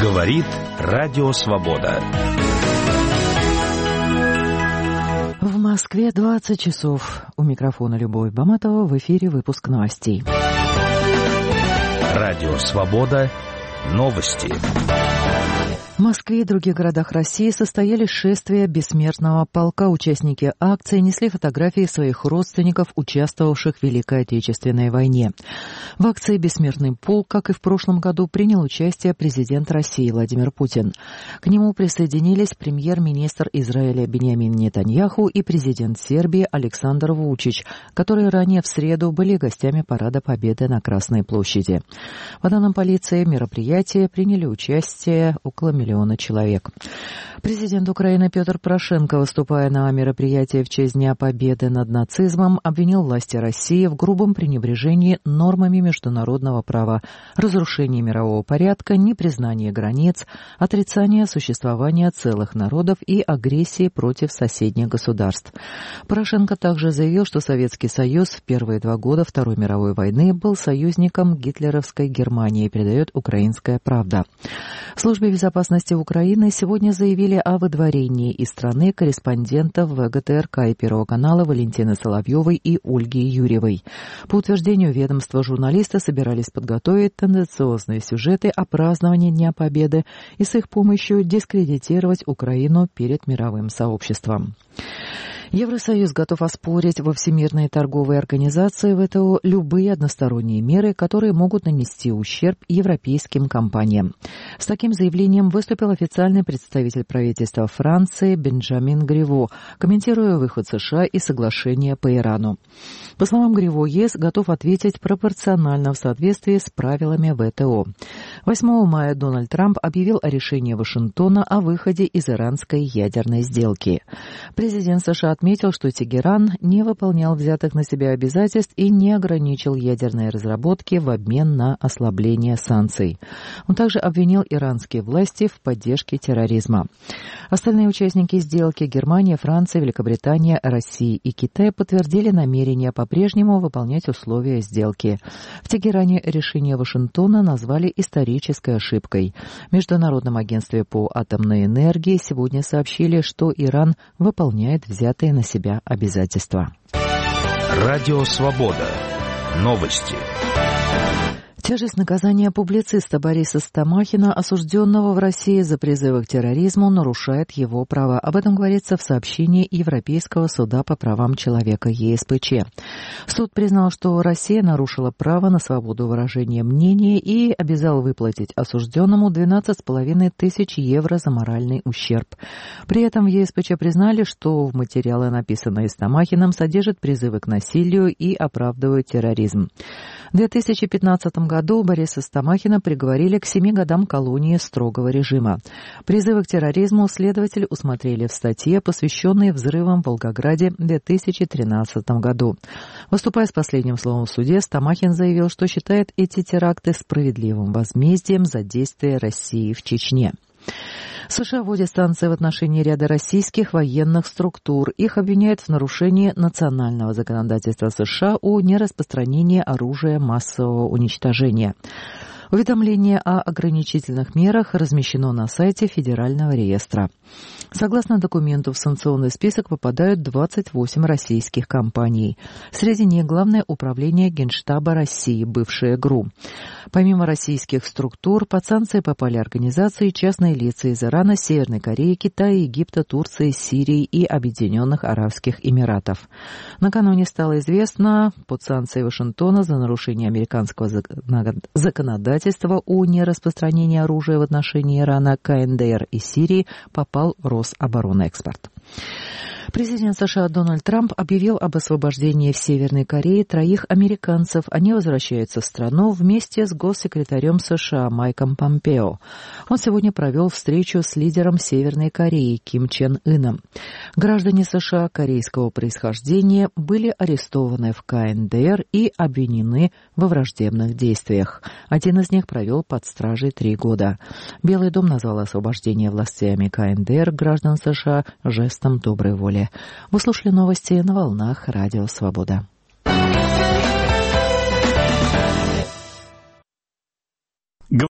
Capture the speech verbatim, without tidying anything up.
Говорит Радио Свобода. В Москве двадцать часов. У микрофона Любовь Баматова. В эфире выпуск новостей. Радио Свобода. Новости. В Москве и других городах России состоялись шествия бессмертного полка. Участники акции несли фотографии своих родственников, участвовавших в Великой Отечественной войне. В акции «Бессмертный полк», как и в прошлом году, принял участие президент России Владимир Путин. К нему присоединились премьер-министр Израиля Биньямин Нетаньяху и президент Сербии Александр Вучич, которые ранее в среду были гостями Парада Победы на Красной площади. По данным полиции, в мероприятии приняли участие около миллиона миллиона человек. Президент Украины Петр Порошенко, выступая на мероприятии в честь Дня Победы над нацизмом, обвинил власти России в грубом пренебрежении нормами международного права, разрушении мирового порядка, непризнании границ, отрицании существования целых народов и агрессии против соседних государств. Порошенко также заявил, что Советский Союз в первые два года Второй мировой войны был союзником гитлеровской Германии, передает «Украинская правда». В службе безопасности Украины сегодня заявили о выдворении из страны корреспондентов ВГТРК и Первого канала Валентины Соловьевой и Ольги Юрьевой. По утверждению ведомства, журналисты собирались подготовить тенденциозные сюжеты о праздновании Дня Победы и с их помощью дискредитировать Украину перед мировым сообществом. Евросоюз готов оспорить во Всемирной торговой организации ВТО любые односторонние меры, которые могут нанести ущерб европейским компаниям. С таким заявлением выступил официальный представитель правительства Франции Бенджамин Гриво, комментируя выход США из соглашения по Ирану. По словам Гриво, ЕС готов ответить пропорционально в соответствии с правилами ВТО. восьмого мая Дональд Трамп объявил о решении Вашингтона о выходе из иранской ядерной сделки. Президент США отметил, что Тегеран не выполнял взятых на себя обязательств и не ограничил ядерные разработки в обмен на ослабление санкций. Он также обвинил иранские власти в поддержке терроризма. Остальные участники сделки — Германия, Франция, Великобритания, Россия и Китай — подтвердили намерение по-прежнему выполнять условия сделки. В Тегеране решение Вашингтона назвали исторической ошибкой. В Международном агентстве по атомной энергии сегодня сообщили, что Иран выполняет взятые на себя обязательства. Радио Свобода. Новости. Тяжесть наказания публициста Бориса Стамахина, осужденного в России за призывы к терроризму, нарушает его права. Об этом говорится в сообщении Европейского суда по правам человека ЕСПЧ. Суд признал, что Россия нарушила право на свободу выражения мнения и обязал выплатить осужденному двенадцать с половиной тысяч евро за моральный ущерб. При этом в ЕСПЧ признали, что в материалы, написанные Стамахиным, содержат призывы к насилию и оправдывают терроризм. В две тысячи пятнадцатом году Бориса Стамахина приговорили к семи годам колонии строгого режима. Призывы к терроризму следователи усмотрели в статье, посвященной взрывам в Волгограде в две тысячи тринадцатом году. Выступая с последним словом в суде, Стамахин заявил, что считает эти теракты справедливым возмездием за действия России в Чечне. США вводят санкции в отношении ряда российских военных структур. Их обвиняют в нарушении национального законодательства США о нераспространении оружия массового уничтожения. Уведомление о ограничительных мерах размещено на сайте Федерального реестра. Согласно документу, в санкционный список попадают двадцать восемь российских компаний. Среди них Главное управление Генштаба России, бывшее ГРУ. Помимо российских структур, под санкции попали организации и частные лица из Ирана, Северной Кореи, Китая, Египта, Турции, Сирии и Объединенных Арабских Эмиратов. Накануне стало известно, под санкции Вашингтона за нарушение американского законодательства о нераспространении оружия в отношении Ирана, КНДР и Сирии попал Рособоронэкспорт. Президент США Дональд Трамп объявил об освобождении в Северной Корее троих американцев. Они возвращаются в страну вместе с госсекретарем США Майком Помпео. Он сегодня провел встречу с лидером Северной Кореи Ким Чен Ыном. Граждане США корейского происхождения были арестованы в КНДР и обвинены во враждебных действиях. Один из них провел под стражей три года. Белый дом назвал освобождение властями КНДР граждан США жестом доброй воли. Вы слушали новости на волнах Радио Свобода.